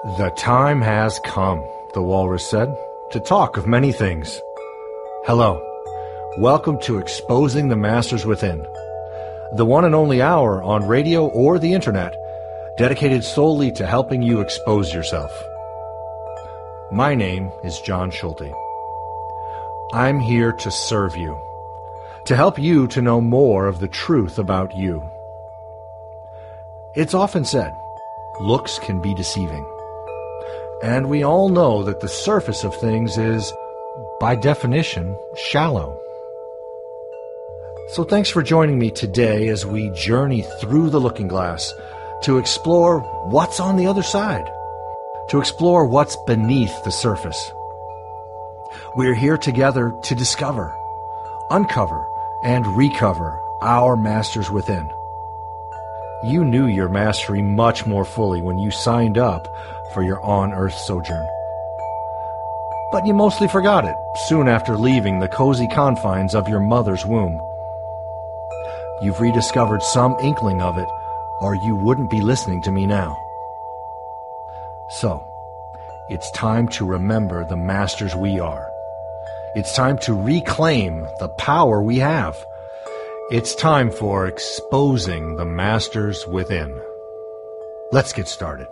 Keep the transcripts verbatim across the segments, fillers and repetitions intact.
The time has come, the walrus said, to talk of many things. Hello. Welcome to Exposing the Masters Within, the one and only hour on radio or the internet dedicated solely to helping you expose yourself. My name is John Schulte. I'm here to serve you, to help you to know more of the truth about you. It's often said, looks can be deceiving. And we all know that the surface of things is, by definition, shallow. So thanks for joining me today as we journey through the looking glass to explore what's on the other side, to explore what's beneath the surface. We're here together to discover, uncover, and recover our masters within. You knew your mastery much more fully when you signed up for your on-earth sojourn. But you mostly forgot it soon after leaving the cozy confines of your mother's womb. You've rediscovered some inkling of it, or you wouldn't be listening to me now. So, it's time to remember the masters we are. It's time to reclaim the power we have. It's time for Exposing the Masters Within. Let's get started.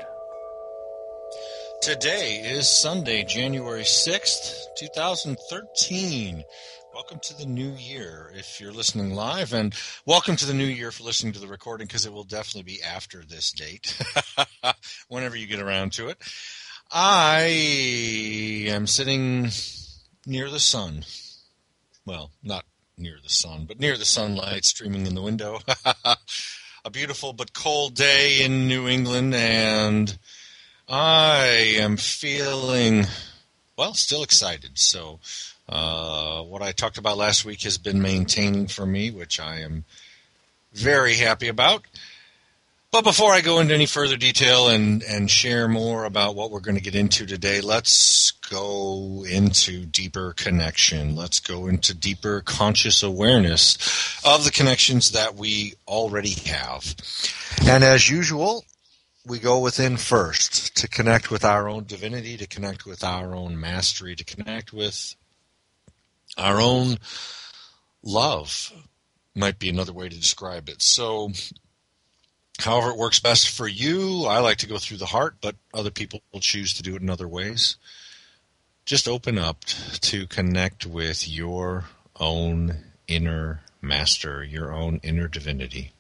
Today is Sunday, January sixth, twenty thirteen. Welcome to the new year if you're listening live, and welcome to the new year for listening to the recording, because it will definitely be after this date, whenever you get around to it. I am sitting near the sun. Well, not near the sun, but near the sunlight streaming in the window. A beautiful but cold day in New England, and I am feeling, well, still excited. So uh, what I talked about last week has been maintaining for me, which I am very happy about. But before I go into any further detail and, and share more about what we're going to get into today, let's go into deeper connection. Let's go into deeper conscious awareness of the connections that we already have. And as usual, we go within first to connect with our own divinity, to connect with our own mastery, to connect with our own love, might be another way to describe it. So however it works best for you, I like to go through the heart, but other people will choose to do it in other ways. Just open up to connect with your own inner master, your own inner divinity.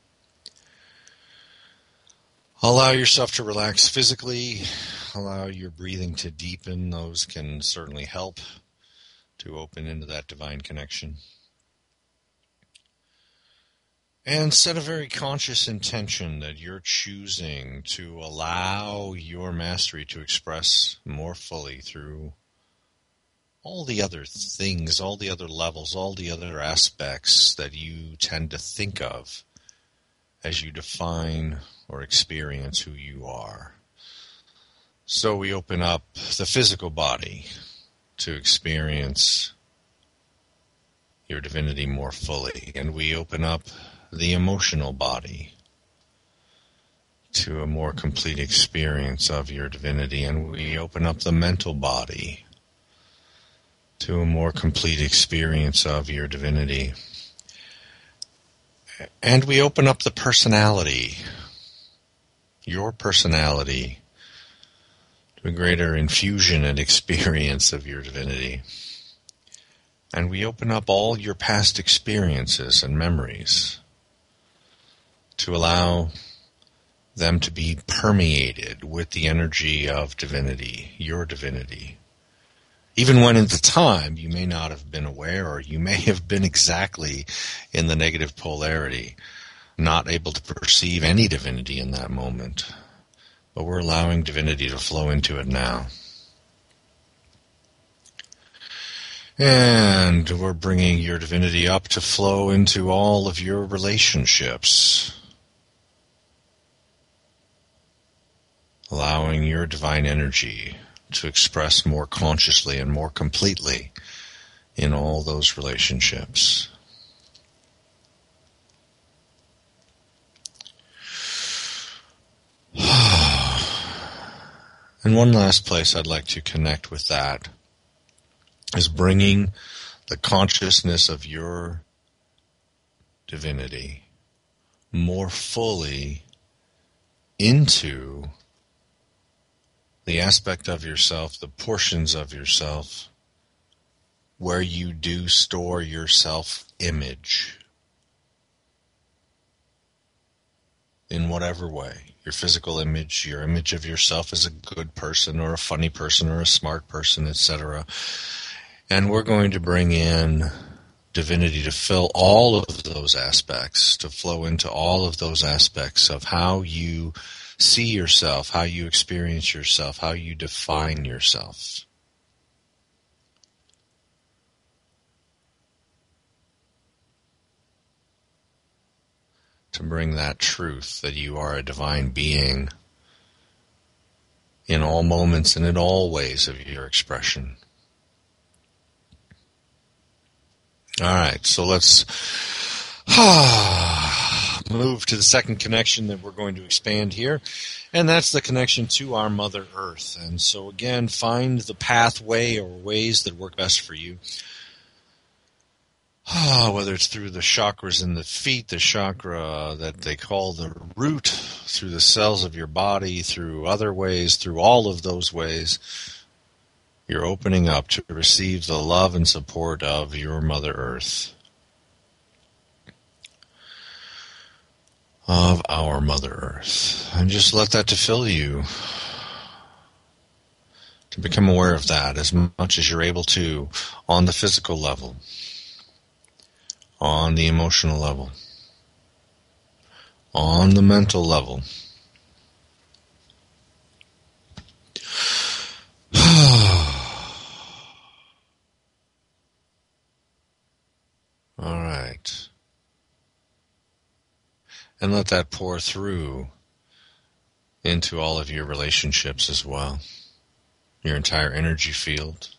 Allow yourself to relax physically. Allow your breathing to deepen. Those can certainly help to open into that divine connection. And set a very conscious intention that you're choosing to allow your mastery to express more fully through all the other things, all the other levels, all the other aspects that you tend to think of as you define or experience who you are. So we open up the physical body to experience your divinity more fully, and we open up the emotional body to a more complete experience of your divinity, and we open up the mental body to a more complete experience of your divinity. And we open up the personality, your personality, to a greater infusion and experience of your divinity. And we open up all your past experiences and memories to allow them to be permeated with the energy of divinity, your divinity. Even when at the time you may not have been aware, or you may have been exactly in the negative polarity, not able to perceive any divinity in that moment. But we're allowing divinity to flow into it now. And we're bringing your divinity up to flow into all of your relationships. Allowing your divine energy to express more consciously and more completely in all those relationships. And one last place I'd like to connect with that is bringing the consciousness of your divinity more fully into the aspect of yourself, the portions of yourself, where you do store your self-image in whatever way. Your physical image, your image of yourself as a good person or a funny person or a smart person, et cetera. And we're going to bring in divinity to fill all of those aspects, to flow into all of those aspects of how you see yourself, how you experience yourself, how you define yourself. To bring that truth that you are a divine being in all moments and in all ways of your expression. All right, so let's move to the second connection that we're going to expand here, and that's the connection to our Mother Earth. And so again, find the pathway or ways that work best for you. Whether it's through the chakras in the feet, the chakra that they call the root, through the cells of your body, through other ways, through all of those ways, you're opening up to receive the love and support of your Mother Earth. Of our Mother Earth. And just let that to fill you. To become aware of that as much as you're able to on the physical level. On the emotional level, on the mental level. All right. And let that pour through into all of your relationships as well, your entire energy field.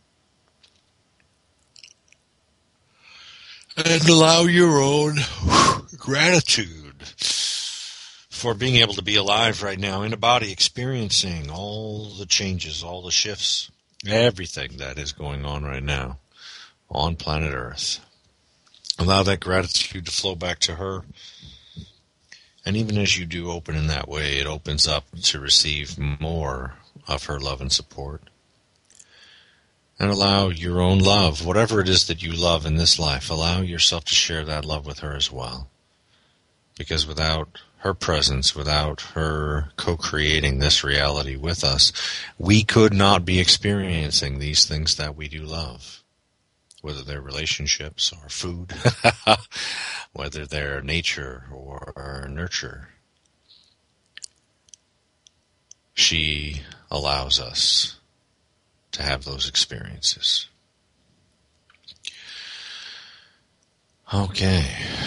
And allow your own gratitude for being able to be alive right now in a body, experiencing all the changes, all the shifts, everything that is going on right now on planet Earth. Allow that gratitude to flow back to her. And even as you do open in that way, it opens up to receive more of her love and support. And allow your own love, whatever it is that you love in this life, allow yourself to share that love with her as well. Because without her presence, without her co-creating this reality with us, we could not be experiencing these things that we do love. Whether they're relationships or food, whether they're nature or nurture. She allows us to have those experiences. Okay.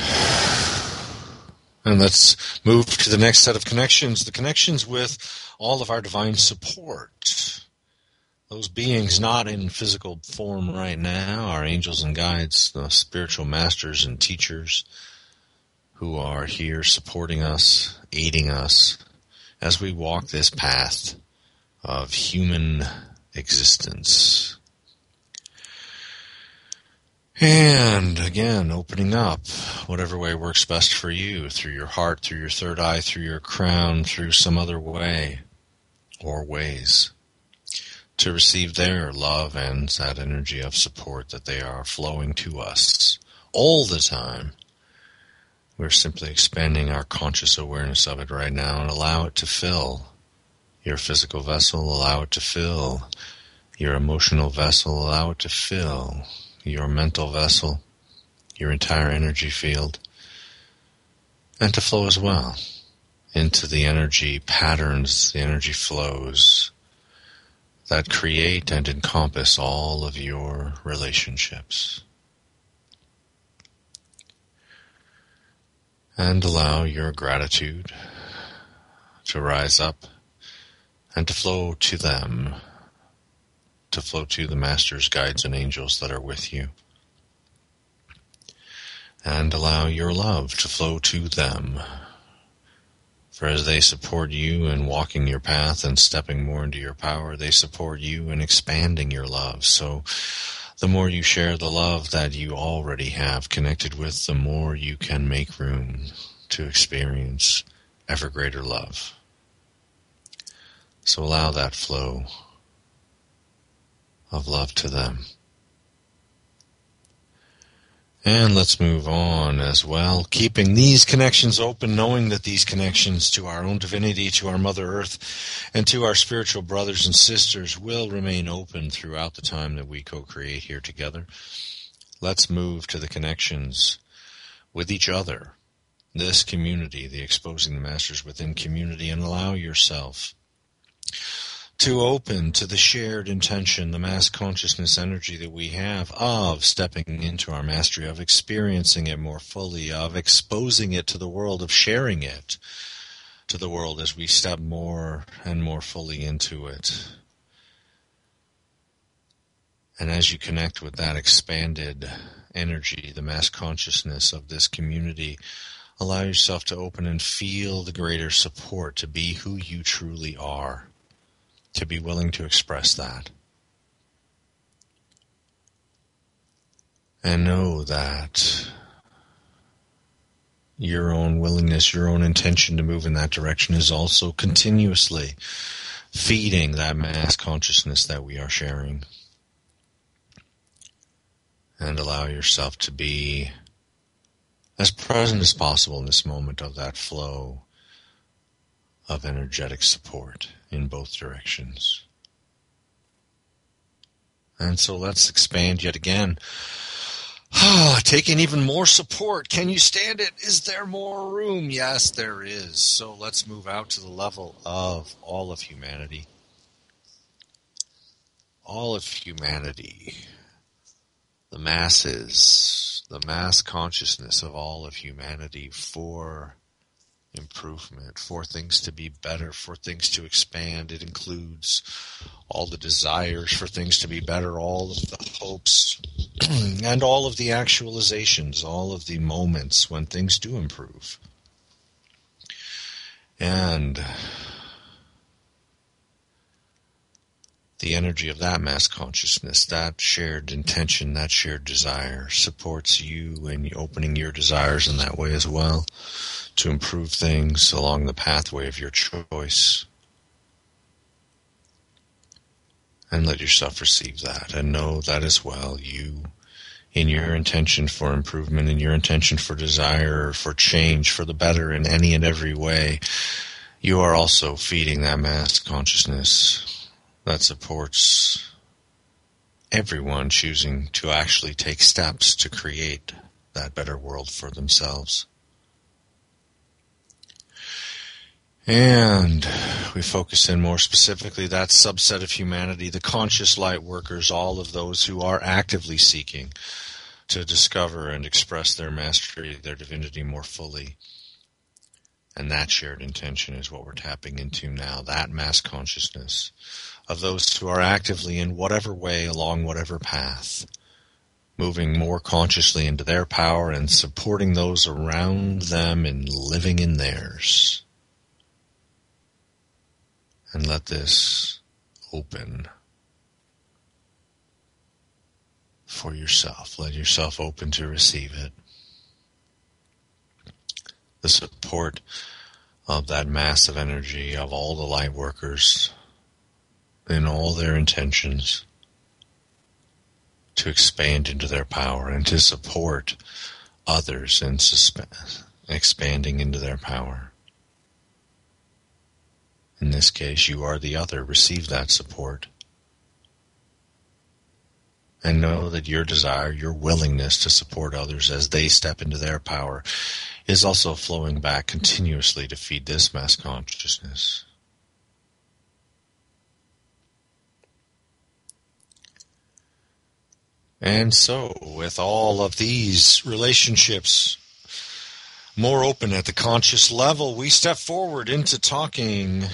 And let's move to the next set of connections, the connections with all of our divine support. Those beings not in physical form right now, our angels and guides, the spiritual masters and teachers who are here supporting us, aiding us as we walk this path of human existence. And again, opening up whatever way works best for you, through your heart, through your third eye, through your crown, through some other way or ways, to receive their love and that energy of support that they are flowing to us all the time. We're simply expanding our conscious awareness of it right now and allow it to fill your physical vessel, allow it to fill your emotional vessel, allow it to fill your mental vessel, your entire energy field, and to flow as well into the energy patterns, the energy flows that create and encompass all of your relationships. And allow your gratitude to rise up and to flow to them, to flow to the masters, guides, and angels that are with you. And allow your love to flow to them, For as they support you in walking your path and stepping more into your power, they support you in expanding your love. So the more you share the love that you already have connected with, the more you can make room to experience ever greater love. So allow that flow of love to them. And let's move on as well, keeping these connections open, knowing that these connections to our own divinity, to our Mother Earth, and to our spiritual brothers and sisters will remain open throughout the time that we co-create here together. Let's move to the connections with each other, this community, the Exposing the Masters Within community, and allow yourself to open to the shared intention, the mass consciousness energy that we have of stepping into our mastery, of experiencing it more fully, of exposing it to the world, of sharing it to the world as we step more and more fully into it. And as you connect with that expanded energy, the mass consciousness of this community, allow yourself to open and feel the greater support to be who you truly are, to be willing to express that. And know that your own willingness, your own intention to move in that direction is also continuously feeding that mass consciousness that we are sharing. And allow yourself to be as present as possible in this moment of that flow of energetic support in both directions. And so let's expand yet again. Taking even more support. Can you stand it? Is there more room? Yes, there is. So let's move out to the level of all of humanity. All of humanity. The masses, the mass consciousness of all of humanity for improvement, for things to be better, for things to expand. It includes all the desires for things to be better, all of the hopes, and all of the actualizations, all of the moments when things do improve. And the energy of that mass consciousness, that shared intention, that shared desire supports you in opening your desires in that way as well, to improve things along the pathway of your choice. And let yourself receive that and know that as well. You, in your intention for improvement, in your intention for desire, for change, for the better in any and every way, you are also feeding that mass consciousness that supports everyone choosing to actually take steps to create that better world for themselves. And we focus in more specifically that subset of humanity, the conscious light workers, all of those who are actively seeking to discover and express their mastery, their divinity more fully. And that shared intention is what we're tapping into now, that mass consciousness of those who are actively in whatever way, along whatever path, moving more consciously into their power and supporting those around them and living in theirs. And let this open for yourself. Let yourself open to receive it. The support of that massive energy of all the light workers in all their intentions to expand into their power and to support others in suspe- expanding into their power. In this case, you are the other. Receive that support. And know that your desire, your willingness to support others as they step into their power is also flowing back continuously to feed this mass consciousness. And so, with all of these relationships more open at the conscious level, we step forward into talking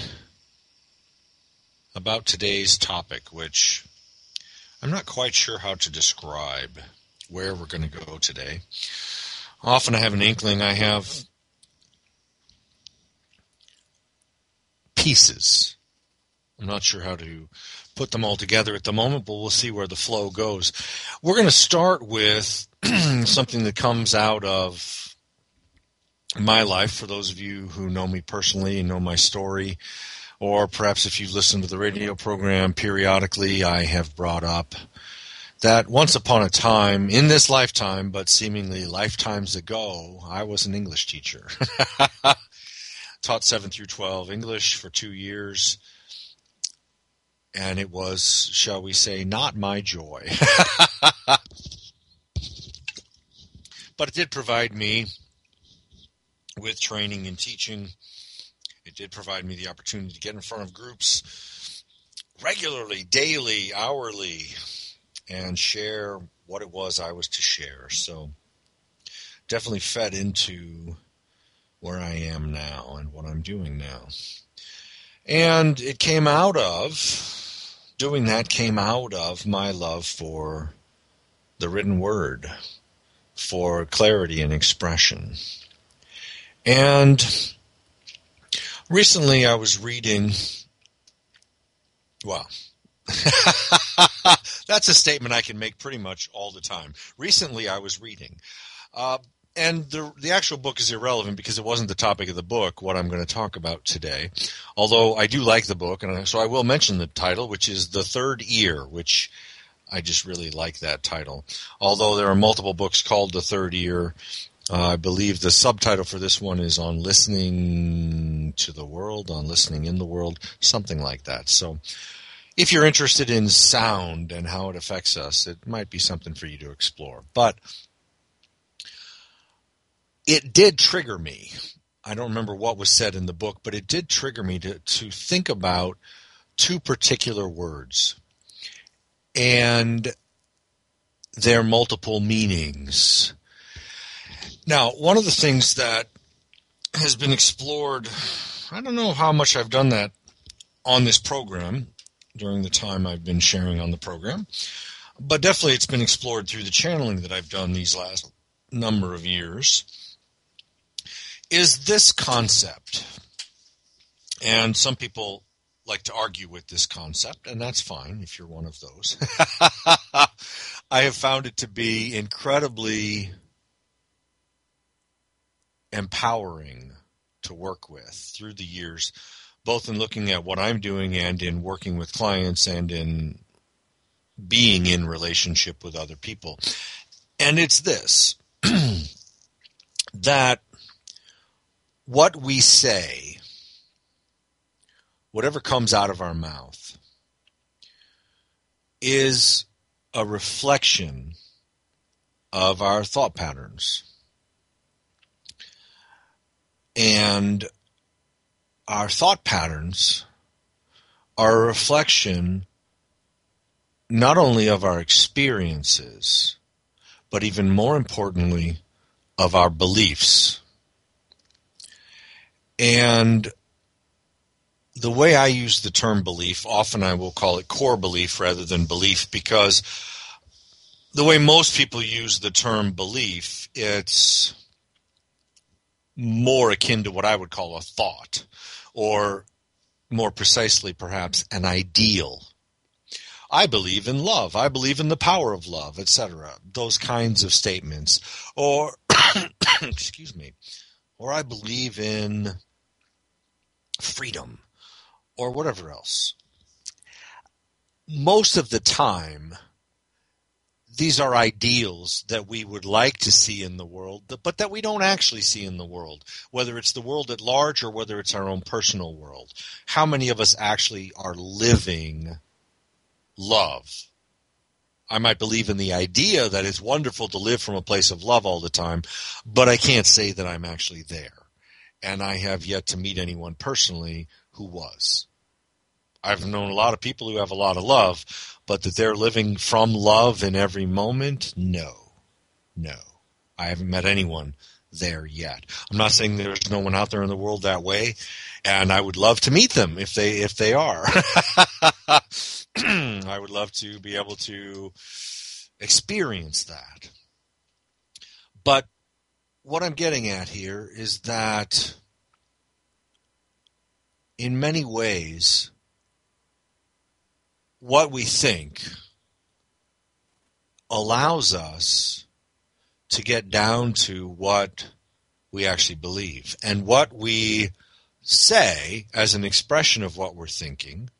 about today's topic, which I'm not quite sure how to describe where we're going to go today. Often I have an inkling, I have pieces. I'm not sure how to put them all together at the moment, but we'll see where the flow goes. We're going to start with something that comes out of my life. For those of you who know me personally and know my story, or perhaps if you've listened to the radio program periodically, I have brought up that once upon a time, in this lifetime, but seemingly lifetimes ago, I was an English teacher. Taught seven through twelve English for two years. And it was, shall we say, not my joy. But it did provide me with training and teaching. It did provide me the opportunity to get in front of groups regularly, daily, hourly, and share what it was I was to share. So definitely fed into where I am now and what I'm doing now. And it came out of... Doing that came out of my love for the written word, for clarity and expression. And recently I was reading, well, that's a statement I can make pretty much all the time. Recently I was reading. Uh, And the the actual book is irrelevant because it wasn't the topic of the book, what I'm going to talk about today. Although I do like the book, and so I will mention the title, which is The Third Ear, which I just really like that title. Although there are multiple books called The Third Ear, uh, I believe the subtitle for this one is On Listening to the World, On Listening in the World, something like that. So if you're interested in sound and how it affects us, it might be something for you to explore. But it did trigger me. I don't remember what was said in the book, but it did trigger me to, to think about two particular words and their multiple meanings. Now, one of the things that has been explored, I don't know how much I've done that on this program during the time I've been sharing on the program, but definitely it's been explored through the channeling that I've done these last number of years, is this concept. And some people like to argue with this concept, and that's fine if you're one of those. I have found it to be incredibly empowering to work with through the years, both in looking at what I'm doing and in working with clients and in being in relationship with other people. And it's this, that what we say, whatever comes out of our mouth, is a reflection of our thought patterns. And our thought patterns are a reflection not only of our experiences, but even more importantly, of our beliefs. And the way I use the term belief, often I will call it core belief rather than belief, because the way most people use the term belief, it's more akin to what I would call a thought, or more precisely perhaps an ideal. I believe in love. I believe in the power of love, et cetera. Those kinds of statements. Or, excuse me, or I believe in freedom, or whatever else. Most of the time, these are ideals that we would like to see in the world, but that we don't actually see in the world, whether it's the world at large or whether it's our own personal world. How many of us actually are living love? I might believe in the idea that it's wonderful to live from a place of love all the time, but I can't say that I'm actually there. And I have yet to meet anyone personally who was. I've known a lot of people who have a lot of love, but that they're living from love in every moment? No. No. I haven't met anyone there yet. I'm not saying there's no one out there in the world that way, and I would love to meet them if they if they are. I would love to be able to experience that. But what I'm getting at here is that in many ways, what we think allows us to get down to what we actually believe. And what we say as an expression of what we're thinking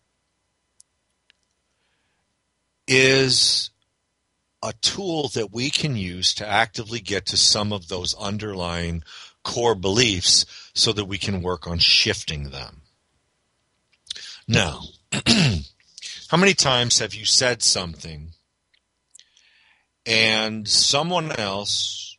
is a tool that we can use to actively get to some of those underlying core beliefs so that we can work on shifting them. Now, how many times have you said something and someone else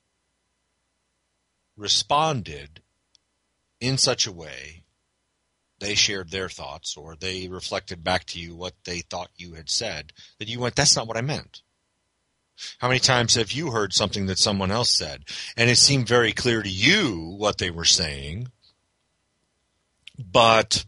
responded in such a way, they shared their thoughts or they reflected back to you what they thought you had said, that you went, that's not what I meant? How many times have you heard something that someone else said, and it seemed very clear to you what they were saying, but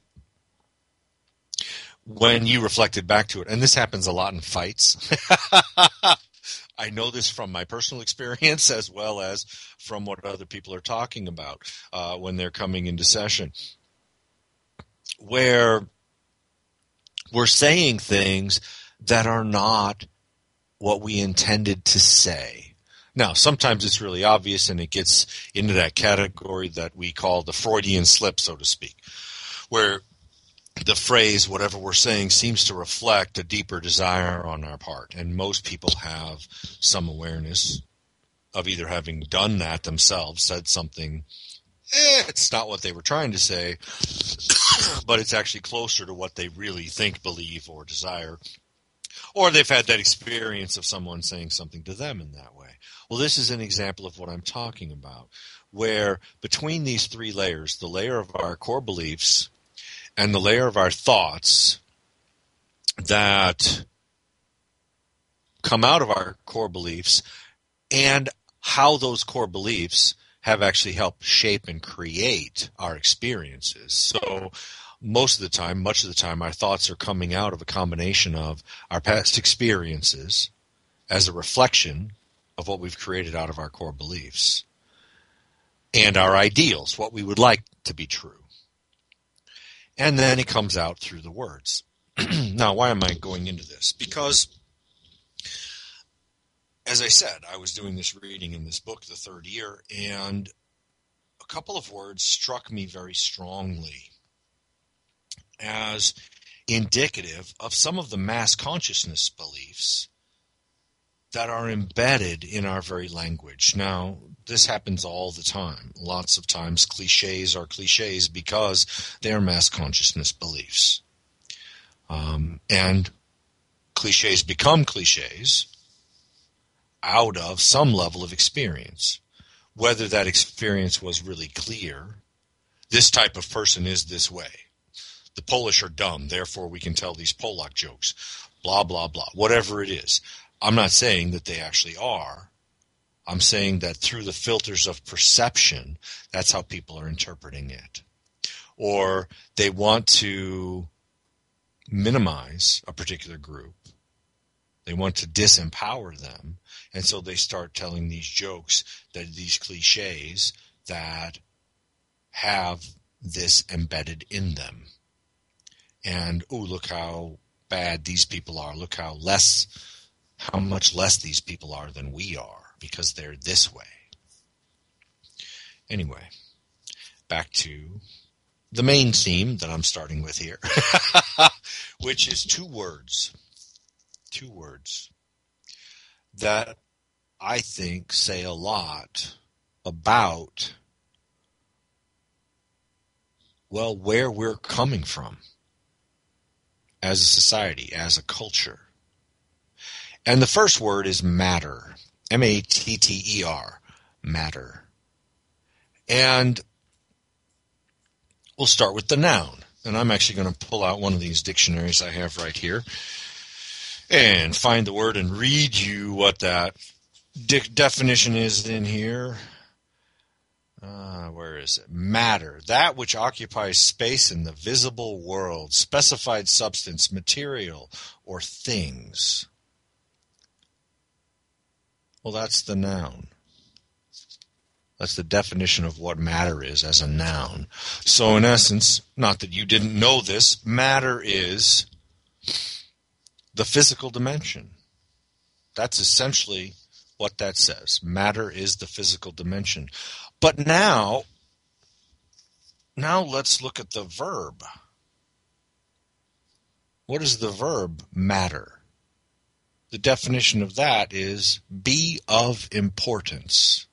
when you reflected back to it, and this happens a lot in fights. I know this from my personal experience as well as from what other people are talking about uh, when they're coming into session, where we're saying things that are not what we intended to say. Now, sometimes it's really obvious and it gets into that category that we call the Freudian slip, so to speak, where the phrase, whatever we're saying, seems to reflect a deeper desire on our part. And most people have some awareness of either having done that themselves, said something, eh, it's not what they were trying to say, but it's actually closer to what they really think, believe, or desire. Or they've had that experience of someone saying something to them in that way. Well, this is an example of what I'm talking about, where between these three layers, the layer of our core beliefs and the layer of our thoughts that come out of our core beliefs, and how those core beliefs have actually helped shape and create our experiences. So most of the time, much of the time, our thoughts are coming out of a combination of our past experiences as a reflection of what we've created out of our core beliefs, and our ideals, what we would like to be true. And then it comes out through the words. Now, why am I going into this? Because, as I said, I was doing this reading in this book the third year, and a couple of words struck me very strongly as indicative of some of the mass consciousness beliefs that are embedded in our very language. Now, this happens all the time. Lots of times cliches are cliches because they are mass consciousness beliefs. Um, and cliches become cliches out of some level of experience. Whether that experience was really clear, this type of person is this way. The Polish are dumb, therefore we can tell these Polak jokes, blah, blah, blah, whatever it is. I'm not saying that they actually are. I'm saying that through the filters of perception, that's how people are interpreting it. Or they want to minimize a particular group. They want to disempower them. And so they start telling these jokes, that these cliches that have this embedded in them. And, oh, look how bad these people are. Look how less, how much less these people are than we are, because they're this way. Anyway, back to the main theme that I'm starting with here, which is two words. Two words that I think say a lot about, well, where we're coming from as a society, as a culture. And the first word is matter. M A T T E R. Matter. And we'll start with the noun. And I'm actually going to pull out one of these dictionaries I have right here and find the word and read you what that de- definition is in here. Uh, where is it? Matter. That which occupies space in the visible world. Specified substance, material, or things. Well, that's the noun. That's the definition of what matter is as a noun. So in essence, not that you didn't know this, matter is the physical dimension. That's essentially what that says. Matter is the physical dimension. But now, now let's look at the verb. What is the verb matter? The definition of that is be of importance.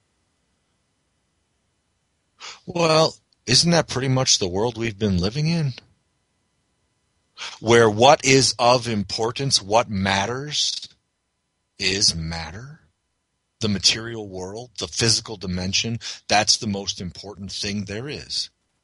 Well, isn't that pretty much the world we've been living in? Where what is of importance, what matters, is matter. The material world, the physical dimension, that's the most important thing there is.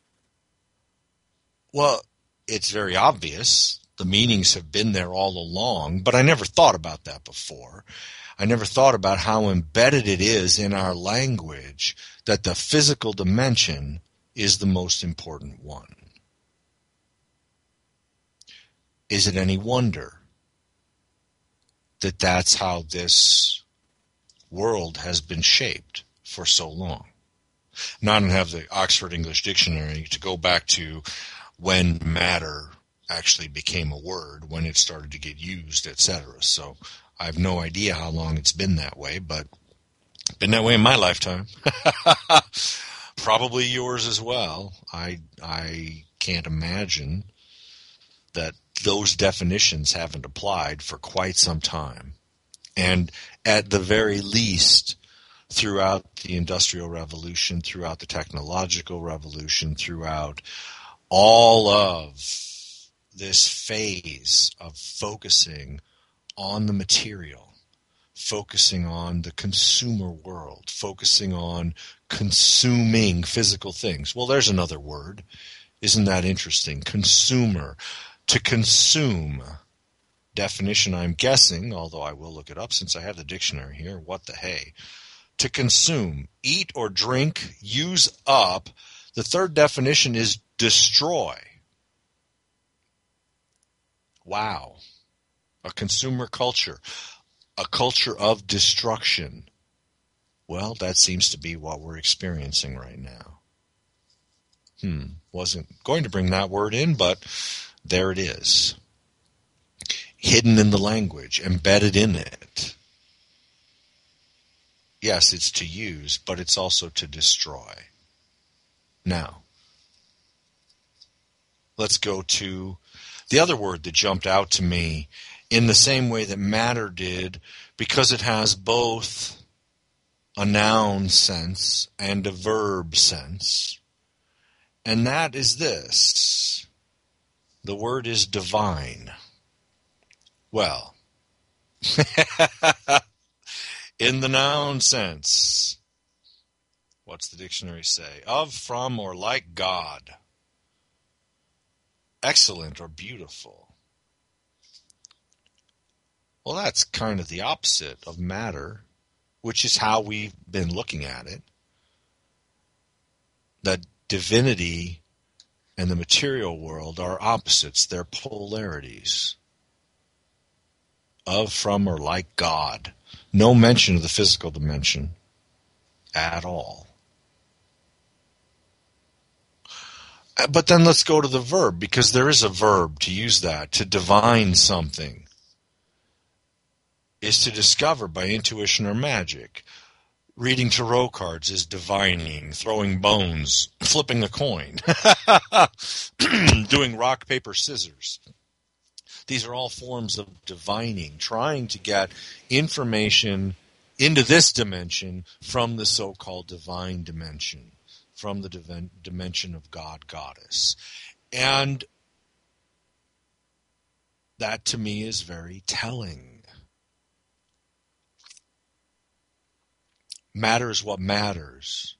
Well, it's very obvious. The meanings have been there all along, but I never thought about that before. I never thought about how embedded it is in our language that the physical dimension is the most important one. Is it any wonder that that's how this world has been shaped for so long? Now, I don't have the Oxford English Dictionary to go back to when matter actually became a word, when it started to get used, et cetera. So I have no idea how long it's been that way, but it's been that way in my lifetime. Probably yours as well. I I can't imagine that those definitions haven't applied for quite some time. And at the very least, throughout the Industrial Revolution, throughout the Technological Revolution, throughout all of this phase of focusing on the material, focusing on the consumer world, focusing on consuming physical things. Well, there's another word. Isn't that interesting? Consumer. To consume. Definition, I'm guessing, although I will look it up since I have the dictionary here. What the hey? To consume. Eat or drink, use up. The third definition is destroy. Wow. A consumer culture. A culture of destruction. Well, that seems to be what we're experiencing right now. Hmm. Wasn't going to bring that word in, but there it is. Hidden in the language, embedded in it. Yes, it's to use, but it's also to destroy. Now, let's go to the other word that jumped out to me in the same way that matter did, because it has both a noun sense and a verb sense. And that is this. The word is divine. Well, in the noun sense, what's the dictionary say? Of, from, or like God. Excellent or beautiful. Well, that's kind of the opposite of matter, which is how we've been looking at it. That divinity and the material world are opposites. They're polarities. Of, from, or like God. No mention of the physical dimension at all. But then let's go to the verb, because there is a verb to use that. To divine something is to discover by intuition or magic. Reading tarot cards is divining, throwing bones, flipping a coin, doing rock, paper, scissors. These are all forms of divining, trying to get information into this dimension from the so-called divine dimension, from the div- dimension of God, Goddess. And that to me is very telling. Matter is what matters.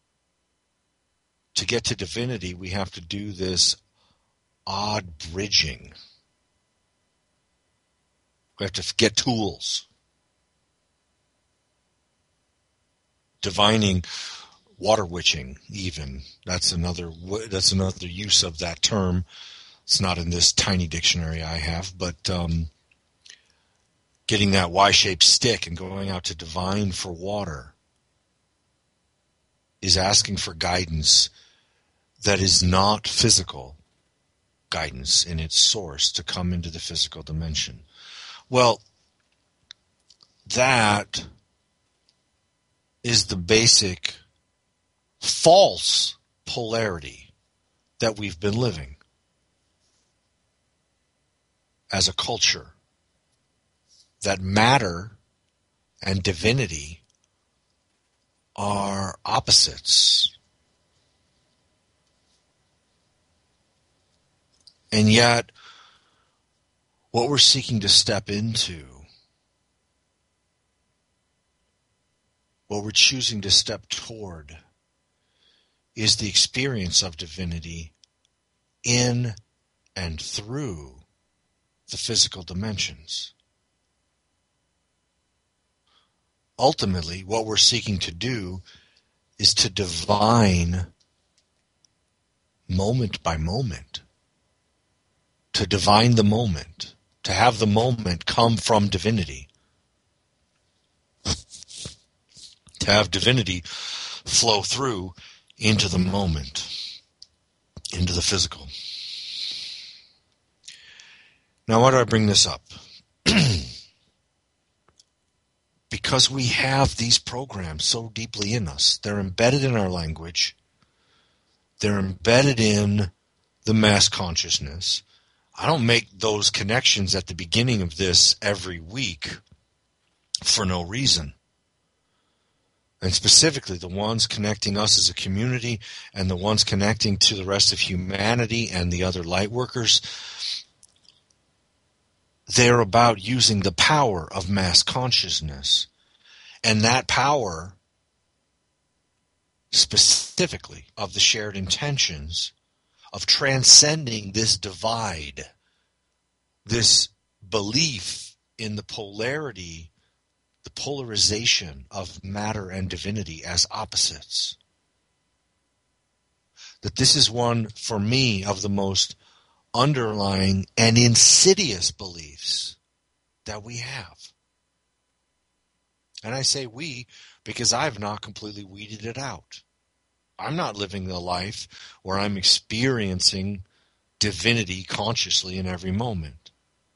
To get to divinity, we have to do this odd bridging. We have to get tools. Divining, water witching, even. That's another, that's another use of that term. It's not in this tiny dictionary I have, but um, getting that Y-shaped stick and going out to divine for water. is asking for guidance that is not physical guidance in its source to come into the physical dimension. Well, that is the basic false polarity that we've been living as a culture, that matter and divinity are opposites. And yet, what we're seeking to step into, what we're choosing to step toward, is the experience of divinity in and through the physical dimensions. Ultimately, what we're seeking to do is to divine moment by moment, to divine the moment, to have the moment come from divinity, to have divinity flow through into the moment, into the physical. Now, why do I bring this up? Because we have these programs so deeply in us. They're embedded in our language. They're embedded in the mass consciousness. I don't make those connections at the beginning of this every week for no reason. And specifically, the ones connecting us as a community and the ones connecting to the rest of humanity and the other light workers, they're about using the power of mass consciousness. And that power, specifically of the shared intentions, of transcending this divide, this belief in the polarity, the polarization of matter and divinity as opposites. That this is one, for me, of the most underlying and insidious beliefs that we have. And I say we because I've not completely weeded it out. I'm not living the life where I'm experiencing divinity consciously in every moment.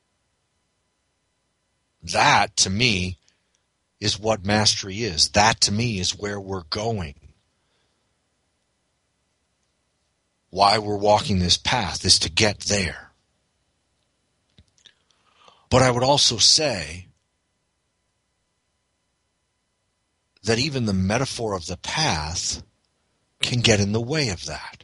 That, to me, is what mastery is. That, to me, is where we're going. Why we're walking this path is to get there. But I would also say that even the metaphor of the path can get in the way of that.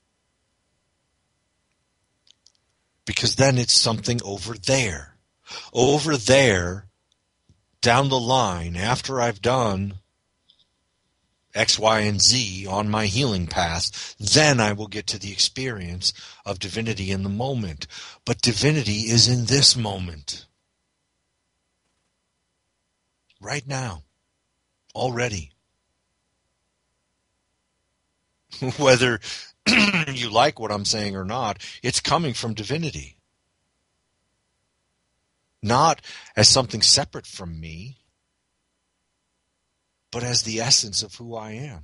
Because then it's something over there. Over there, down the line, after I've done X, Y, and Z on my healing path, then I will get to the experience of divinity in the moment. But divinity is in this moment. Right now. Already. Whether you like what I'm saying or not, it's coming from divinity. Not as something separate from me, but as the essence of who I am.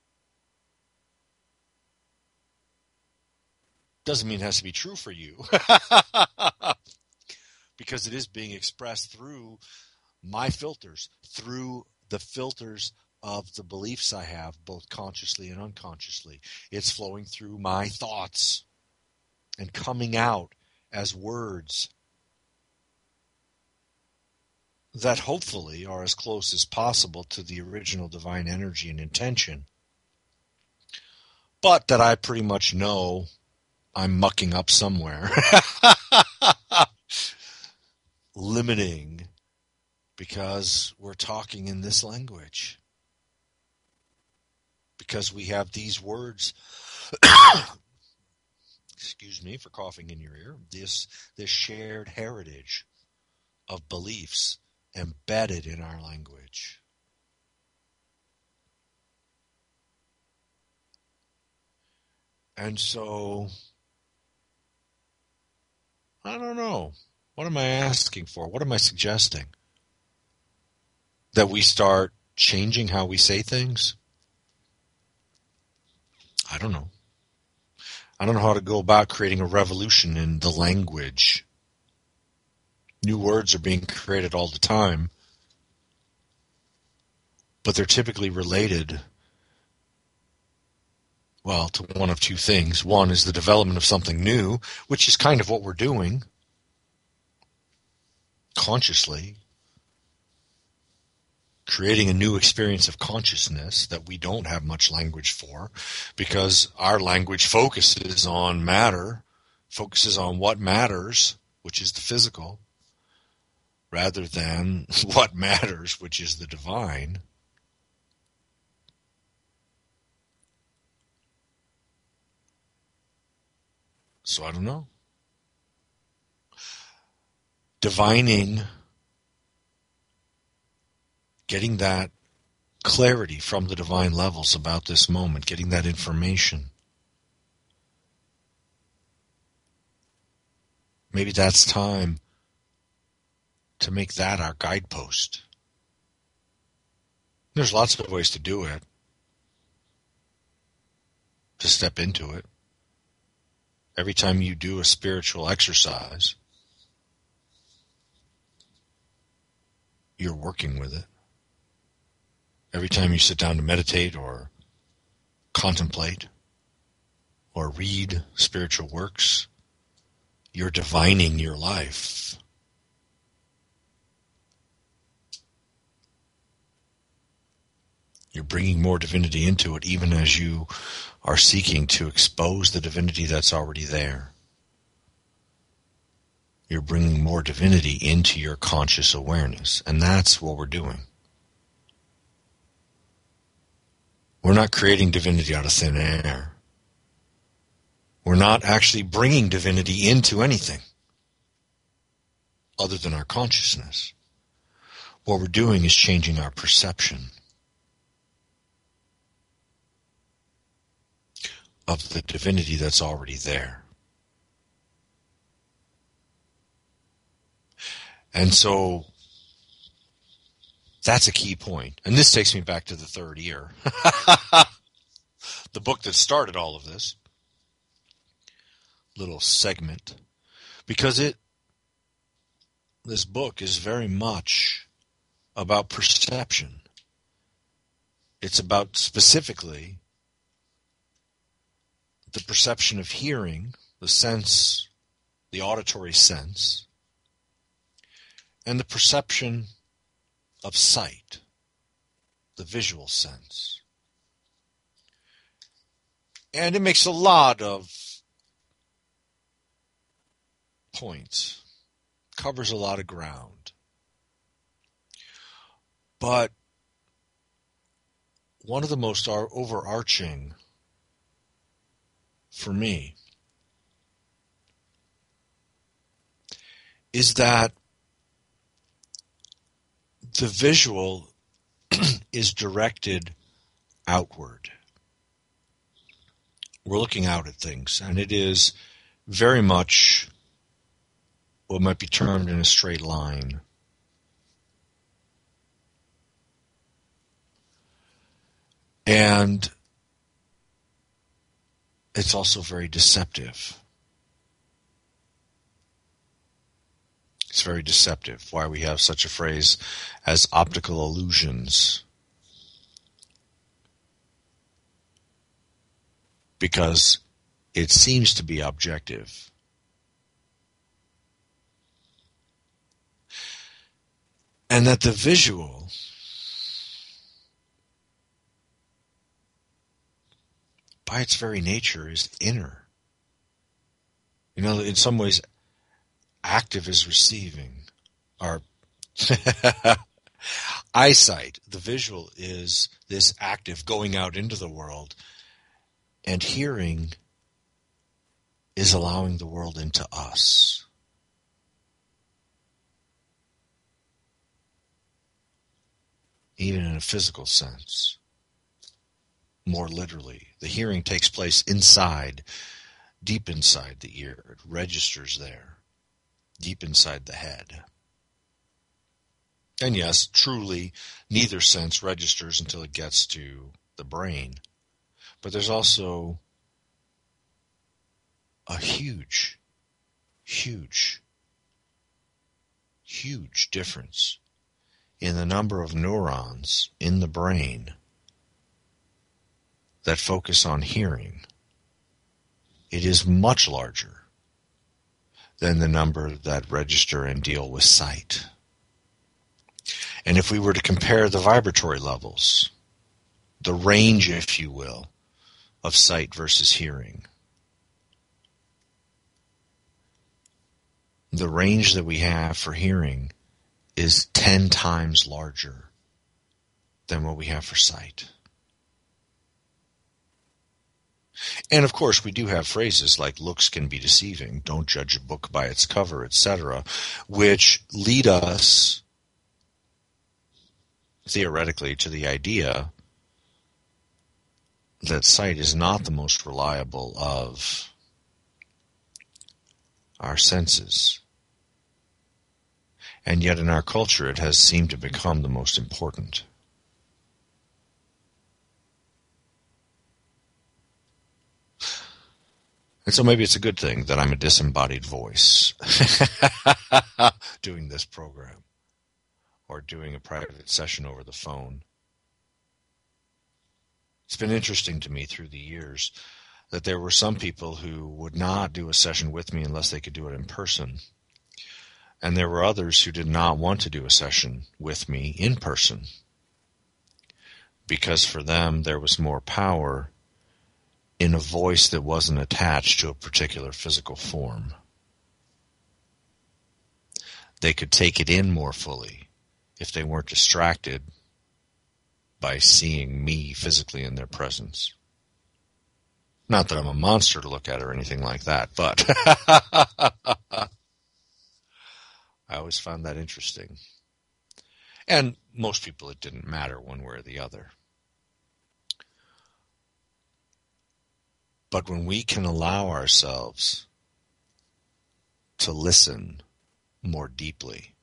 Doesn't mean it has to be true for you. Because it is being expressed through my filters, through the filters of the beliefs I have, both consciously and unconsciously. It's flowing through my thoughts and coming out as words that hopefully are as close as possible to the original divine energy and intention, but that I pretty much know I'm mucking up somewhere. Limiting, because we're talking in this language. Because we have these words, excuse me for coughing in your ear, this, this shared heritage of beliefs embedded in our language. And so, I don't know. What am I asking for? What am I suggesting? That we start changing how we say things? I don't know. I don't know how to go about creating a revolution in the language. New words are being created all the time, but they're typically related, well, to one of two things. One is the development of something new, which is kind of what we're doing consciously, creating a new experience of consciousness that we don't have much language for, because our language focuses on matter, focuses on what matters, which is the physical, rather than what matters, which is the divine. So I don't know. Divining, getting that clarity from the divine levels about this moment, getting that information. Maybe that's time to make that our guidepost. There's lots of ways to do it, to step into it. Every time you do a spiritual exercise, you're working with it. Every time you sit down to meditate or contemplate or read spiritual works, you're divining your life. You're bringing more divinity into it, even as you are seeking to expose the divinity that's already there. You're bringing more divinity into your conscious awareness, and that's what we're doing. We're not creating divinity out of thin air. We're not actually bringing divinity into anything other than our consciousness. What we're doing is changing our perception of the divinity that's already there. And so that's a key point. And this takes me back to the third ear. The book that started all of this little segment. Because it, this book is very much about perception. It's about specifically the perception of hearing, the sense, the auditory sense, and the perception of sight, the visual sense. And it makes a lot of points, covers a lot of ground. But one of the most overarching for me is that the visual is directed outward. We're looking out at things, and it is very much what might be termed in a straight line. And it's also very deceptive. It's very deceptive, why we have such a phrase as optical illusions. Because it seems to be objective. And that the visual by its very nature is inner. You know, in some ways, active is receiving. Our eyesight, the visual, is this active going out into the world, and hearing is allowing the world into us. Even in a physical sense. More literally, the hearing takes place inside, deep inside the ear. It registers there, deep inside the head. And yes, truly, neither sense registers until it gets to the brain. But there's also a huge, huge, huge difference in the number of neurons in the brain that focus on hearing. It is much larger than the number that register and deal with sight. And if we were to compare the vibratory levels, the range, if you will, of sight versus hearing, the range that we have for hearing is ten times larger than what we have for sight. And of course, we do have phrases like looks can be deceiving, don't judge a book by its cover, et cetera, which lead us theoretically to the idea that sight is not the most reliable of our senses. And yet in our culture it has seemed to become the most important. And so maybe it's a good thing that I'm a disembodied voice doing this program or doing a private session over the phone. It's been interesting to me through the years that there were some people who would not do a session with me unless they could do it in person. And there were others who did not want to do a session with me in person because for them there was more power in a voice that wasn't attached to a particular physical form. They could take it in more fully if they weren't distracted by seeing me physically in their presence. Not that I'm a monster to look at or anything like that, but I always found that interesting. And most people it didn't matter one way or the other. But when we can allow ourselves to listen more deeply,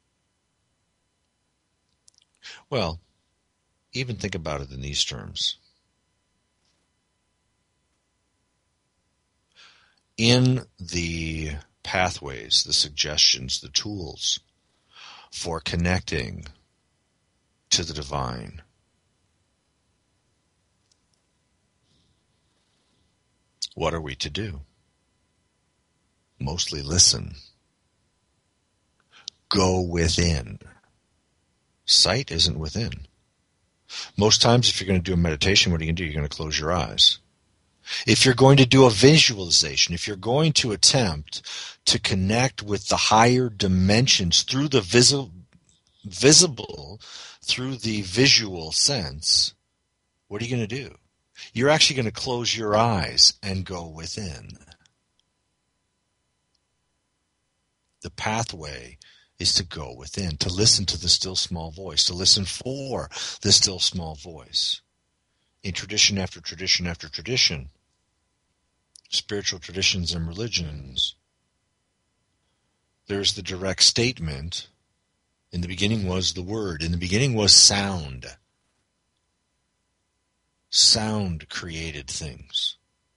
well, even think about it in these terms. In the pathways, the suggestions, the tools for connecting to the divine, what are we to do? Mostly listen. Go within. Sight isn't within. Most times if you're going to do a meditation, what are you going to do? You're going to close your eyes. If you're going to do a visualization, if you're going to attempt to connect with the higher dimensions through the visi- visible, through the visual sense, what are you going to do? You're actually going to close your eyes and go within. The pathway is to go within, to listen to the still small voice, to listen for the still small voice. In tradition after tradition after tradition, spiritual traditions and religions, there's the direct statement, in the beginning was the Word, in the beginning was sound. Sound created things.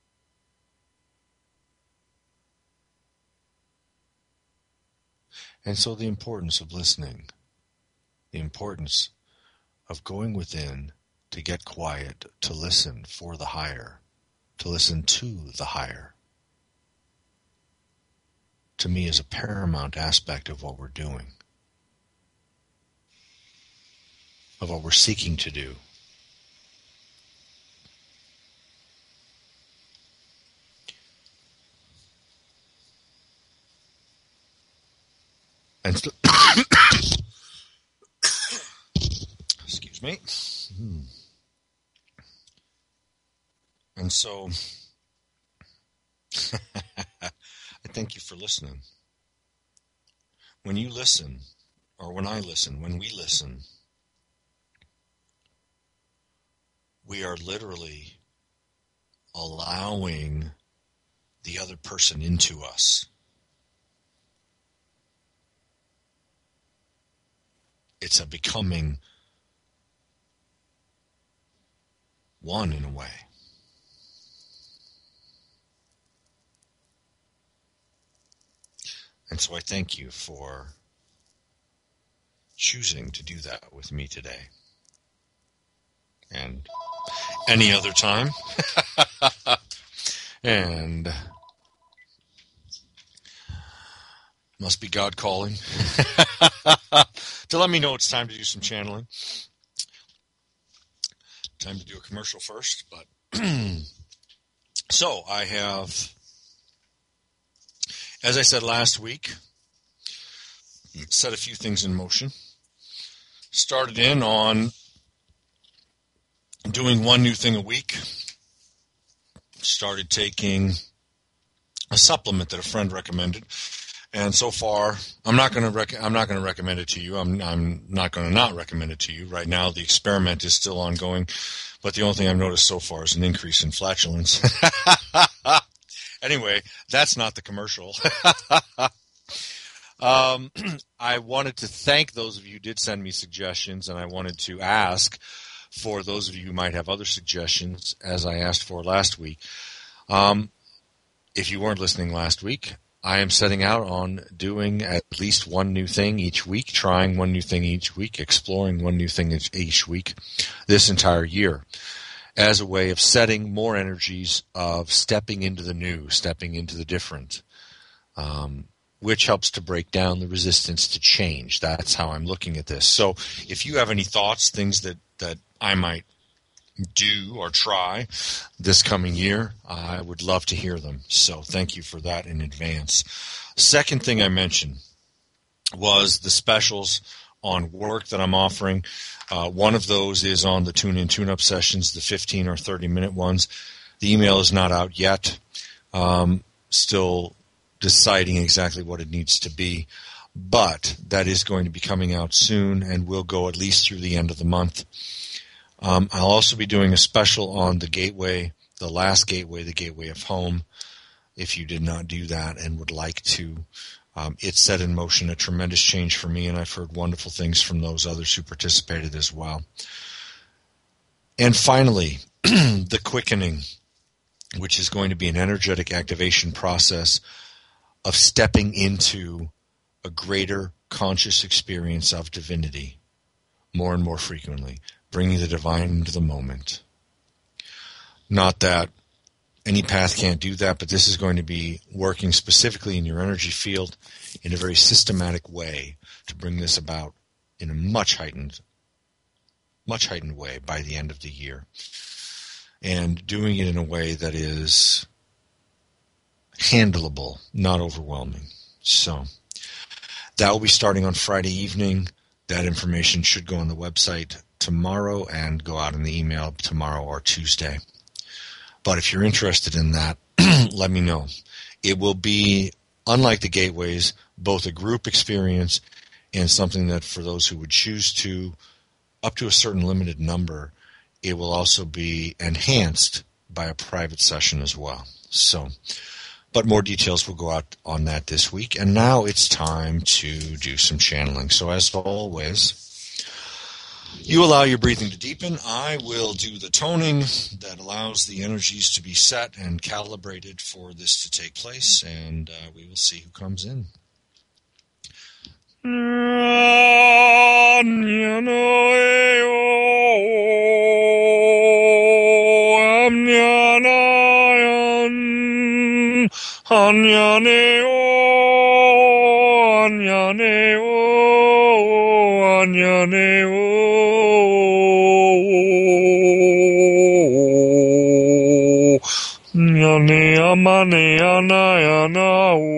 And so the importance of listening, the importance of going within to get quiet, to listen for the higher, to listen to the higher, to me is a paramount aspect of what we're doing, of what we're seeking to do. And st- excuse me. Hmm. And so I thank you for listening. When you listen, or when I listen, when we listen, we are literally allowing the other person into us. It's a becoming one in a way. And so I thank you for choosing to do that with me today. And any other time. And must be God calling to let me know it's time to do some channeling. Time to do a commercial first, but so I have, as I said last week, set a few things in motion. Started in on doing one new thing a week. Started taking a supplement that a friend recommended, and so far I'm not going to rec- I'm not going to recommend it to you. I'm I'm not going to not recommend it to you. Right now the experiment is still ongoing, but the only thing I've noticed so far is an increase in flatulence. Anyway, that's not the commercial. um, I wanted to thank those of you who did send me suggestions, and I wanted to ask for those of you who might have other suggestions, as I asked for last week. Um, if you weren't listening last week, I am setting out on doing at least one new thing each week, trying one new thing each week, exploring one new thing each week this entire year, as a way of setting more energies of stepping into the new, stepping into the different, um, which helps to break down the resistance to change. That's how I'm looking at this. So if you have any thoughts, things that, that I might do or try this coming year, I would love to hear them. So thank you for that in advance. Second thing I mentioned was the specials on work that I'm offering. Uh, one of those is on the Tune In Tune Up sessions, the fifteen or thirty minute ones. The email is not out yet. Um, still deciding exactly what it needs to be, but that is going to be coming out soon and will go at least through the end of the month. Um, I'll also be doing a special on the gateway, the last gateway, the gateway of home. If you did not do that and would like to, um, it set in motion a tremendous change for me, and I've heard wonderful things from those others who participated as well. And finally, the quickening, which is going to be an energetic activation process of stepping into a greater conscious experience of divinity more and more frequently, bringing the divine into the moment. Not that any path can't do that, but this is going to be working specifically in your energy field in a very systematic way to bring this about in a much heightened, much heightened way by the end of the year. And doing it in a way that is handleable, not overwhelming. So that will be starting on Friday evening. That information should go on the website tomorrow and go out in the email tomorrow or Tuesday. But if you're interested in that, let me know. It will be, unlike the gateways, both a group experience and something that for those who would choose to, up to a certain limited number, it will also be enhanced by a private session as well. So, but more details will go out on that this week. And now it's time to do some channeling. So as always, you allow your breathing to deepen. I will do the toning that allows the energies to be set and calibrated for this to take place, and uh, we will see who comes in. Nyane amane anayana o.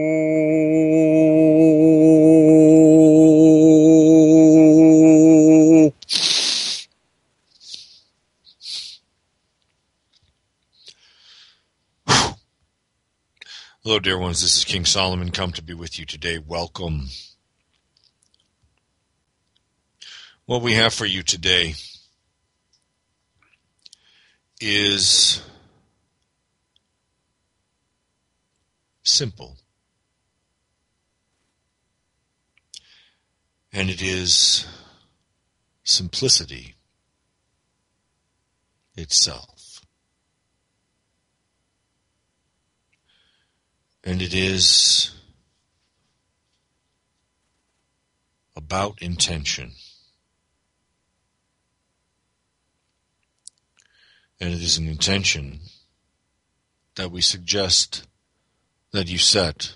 Hello, dear ones. This is King Solomon, come to be with you today. Welcome. What we have for you today is simple. And it is simplicity itself. And it is about intention. And it is an intention that we suggest that you set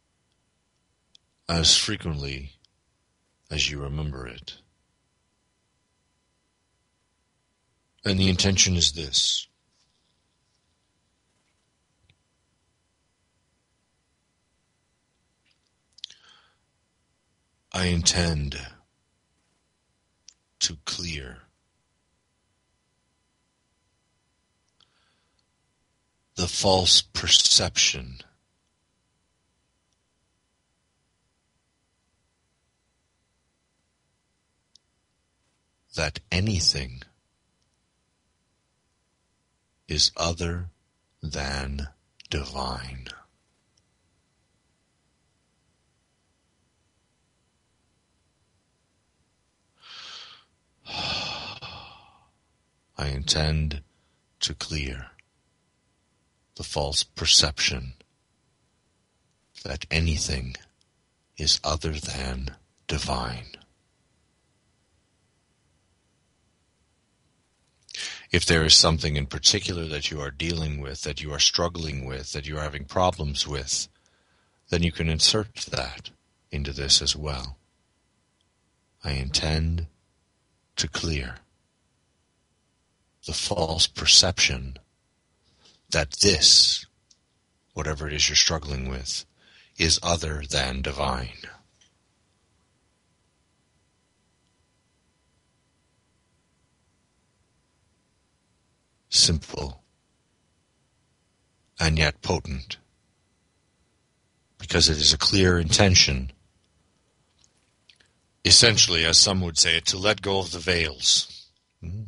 as frequently as you remember it. And the intention is this: I intend to clear the false perception that anything is other than divine. I intend to clear the false perception that anything is other than divine. If there is something in particular that you are dealing with, that you are struggling with, that you are having problems with, then you can insert that into this as well. I intend to clear the false perception that this, whatever it is you're struggling with, is other than divine. Simple and yet potent, because it is a clear intention, essentially, as some would say it, to let go of the veils. Mm-hmm.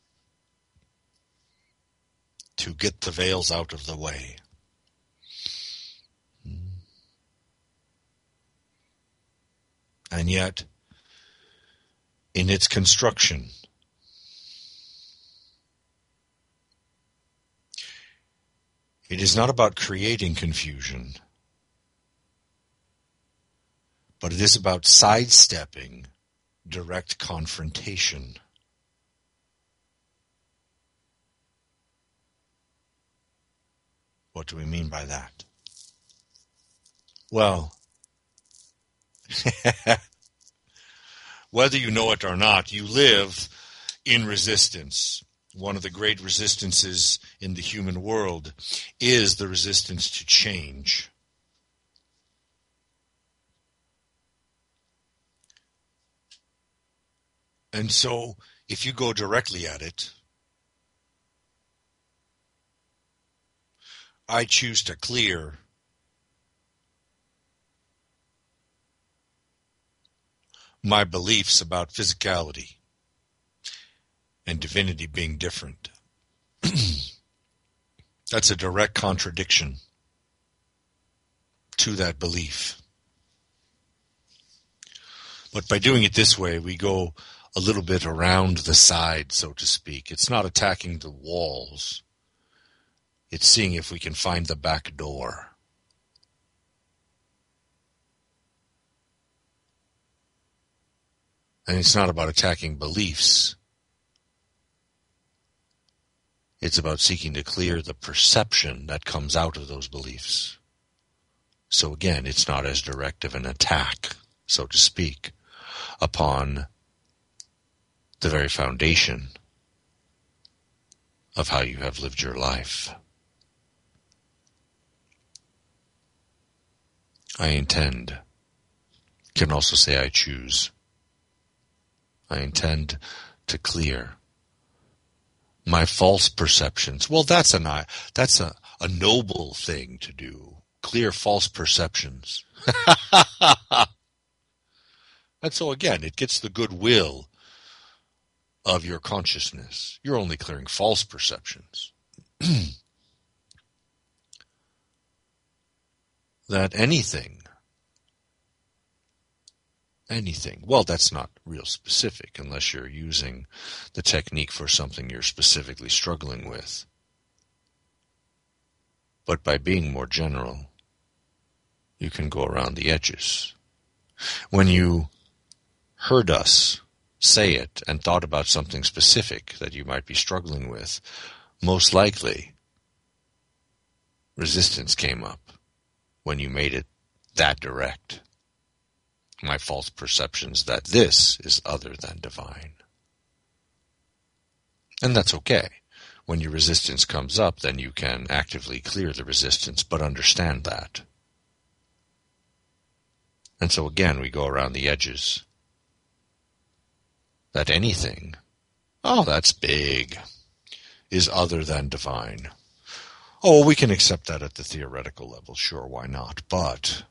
To get the veils out of the way. Mm-hmm. And yet, in its construction, it is not about creating confusion, but it is about sidestepping direct confrontation. What do we mean by that? Well, whether you know it or not, you live in resistance. One of the great resistances in the human world is the resistance to change. And so, if you go directly at it, I choose to clear my beliefs about physicality and divinity being different. That's a direct contradiction to that belief. But by doing it this way, we go a little bit around the side, so to speak. It's not attacking the walls. It's seeing if we can find the back door. And it's not about attacking beliefs. It's about seeking to clear the perception that comes out of those beliefs. So again, it's not as direct of an attack, so to speak, upon the very foundation of how you have lived your life. I intend. Can also say I choose. I intend to clear my false perceptions. Well, that's a that's a, a noble thing to do. Clear false perceptions. And so again, it gets the goodwill of your consciousness. You're only clearing false perceptions. That anything, anything, well, that's not real specific unless you're using the technique for something you're specifically struggling with. But by being more general, you can go around the edges. When you heard us say it and thought about something specific that you might be struggling with, most likely resistance came up when you made it that direct. My false perceptions that this is other than divine. And that's okay. When your resistance comes up, then you can actively clear the resistance, but understand that. And so again, we go around the edges. That anything, oh, that's big, is other than divine. Oh, we can accept that at the theoretical level. Sure, why not? But,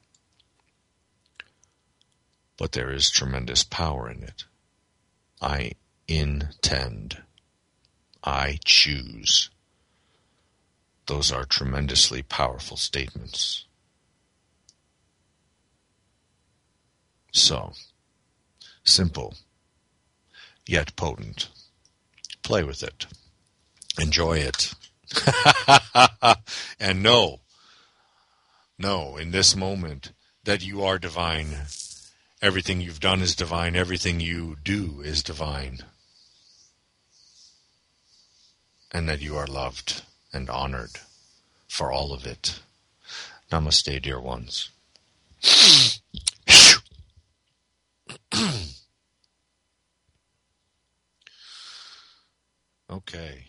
but there is tremendous power in it. I intend. I choose. Those are tremendously powerful statements. So, simple, yet potent. Play with it. Enjoy it. And know, know in this moment that you are divine. Everything you've done is divine. Everything you do is divine. And that you are loved and honored for all of it. Namaste, dear ones. Okay.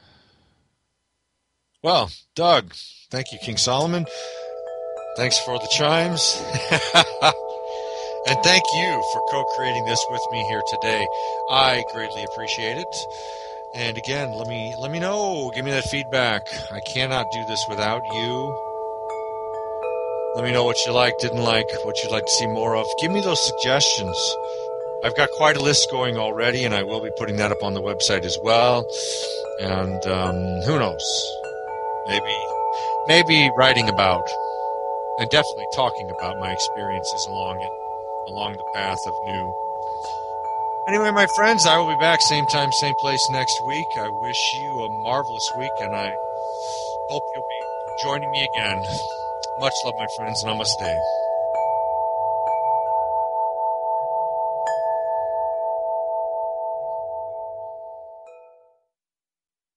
Well, Doug, thank you, King Solomon. Thanks for the chimes. And thank you for co-creating this with me here today. I greatly appreciate it. And again, let me let me know. Give me that feedback. I cannot do this without you. Let me know what you like, didn't like, what you'd like to see more of. Give me those suggestions. I've got quite a list going already, and I will be putting that up on the website as well. And um, who knows? Maybe, maybe writing about, and definitely talking about my experiences along it, along the path of new. Anyway, my friends, I will be back same time, same place next week. I wish you a marvelous week, and I hope you'll be joining me again. Much love, my friends. Namaste.